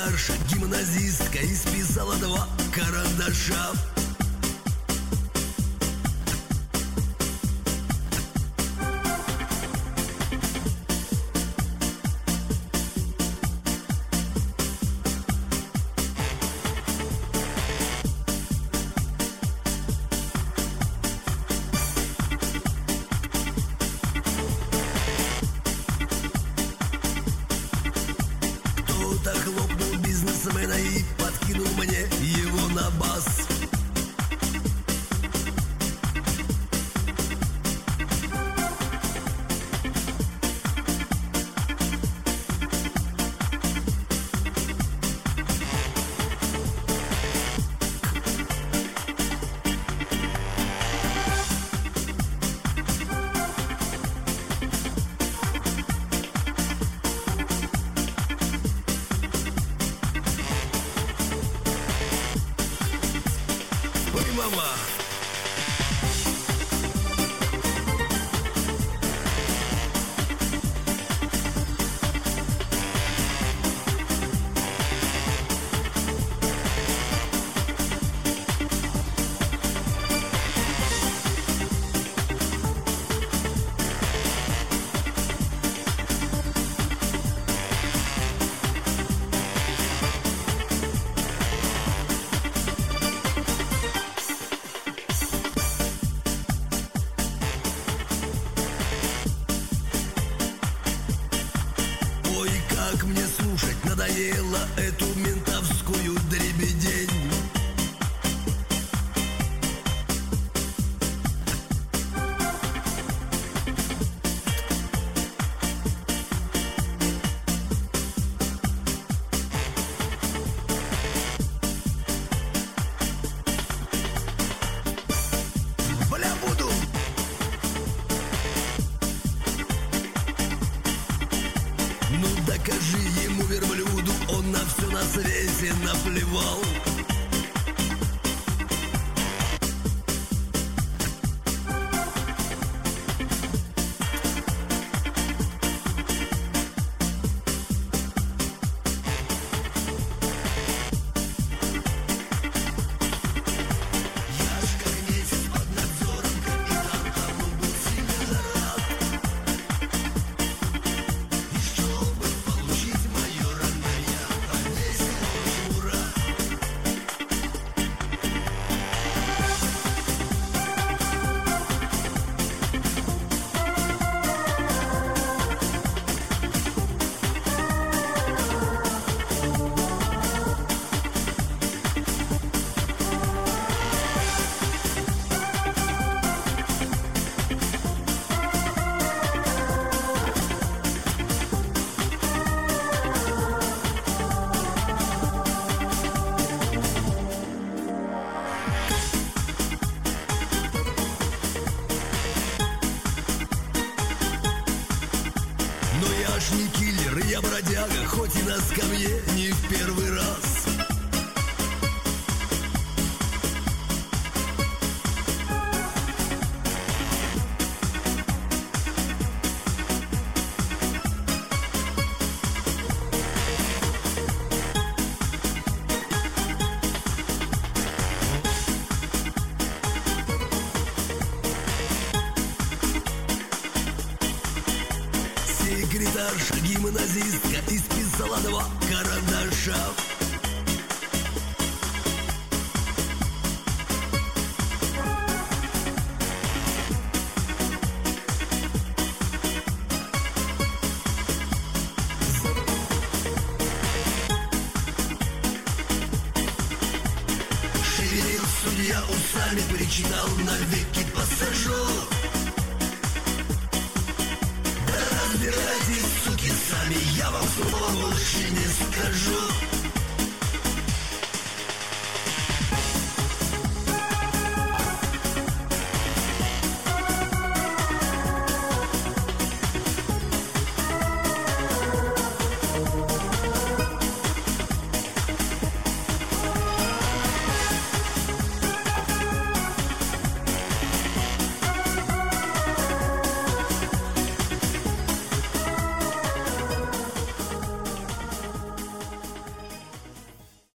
секретарша, гимназистка, исписала 2 карандаша. Кто-то хлопнул бизнесмена и подкинул мне его на бас. Ой, мама! Ой, как мне слушать надоело эту ментовскую дребедень. Бля, буду! Ну докажи ему, верблюду, он на все на свете наплевал. Я ж как месяц под надзором, капитан, тому был сильно рад. И чтобы получить майора, я повесил жура. Но я ж не киллер, я бродяга, хоть и на скамье не в первый раз. Секретарша, гимназистка, исписала 2 карандаша. Шевелил судья усами, причитал: навеки посажу.